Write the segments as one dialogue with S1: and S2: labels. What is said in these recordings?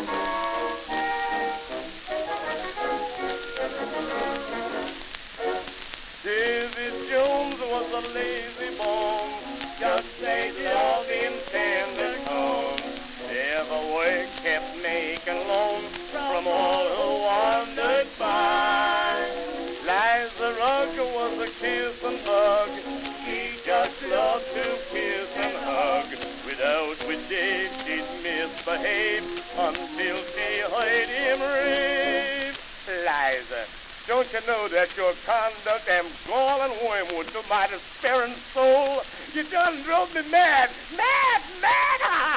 S1: David Jones was a lazy bone, just a dog in tender tone. Never work, kept making loan from all who wandered by. Liza Rugg was a kiss and hug. She just loved to kiss and hug. Without with Dave, she'd misbehave until she heard him rave. Liza, don't you know that your conduct am gall and wormwood to my despairing soul? You done drove me mad, mad, mad!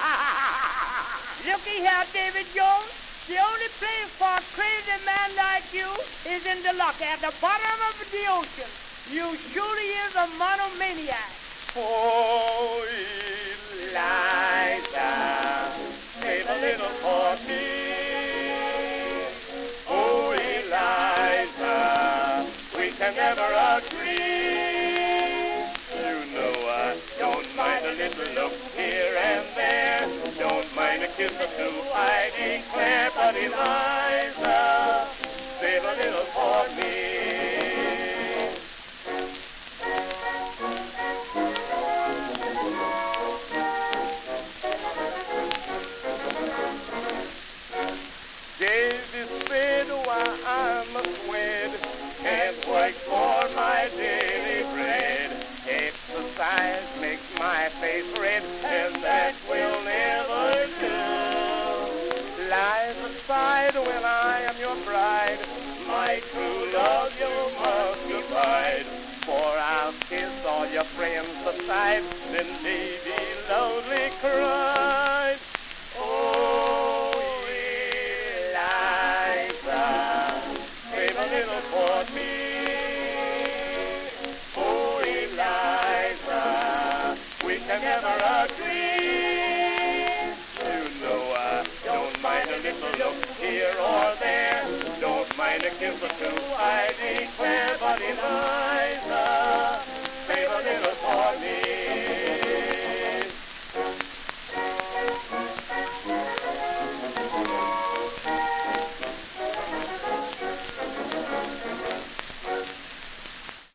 S2: Looky here, David Jones. The only place for a crazy man like you is in the lock at the bottom of the ocean. You surely is a monomaniac.
S1: Oh, Eliza, save a little for me. Oh, Eliza, we can never agree. You know I don't mind a little look here and there. Don't mind a kiss or two, I declare. But Eliza, save a little for me. Daisy said, why I must wed, can't work for my daily bread. Exercise makes my face red, and that will never do. Lies aside when I am your bride, my true love you must divide. For I'll kiss all your friends aside,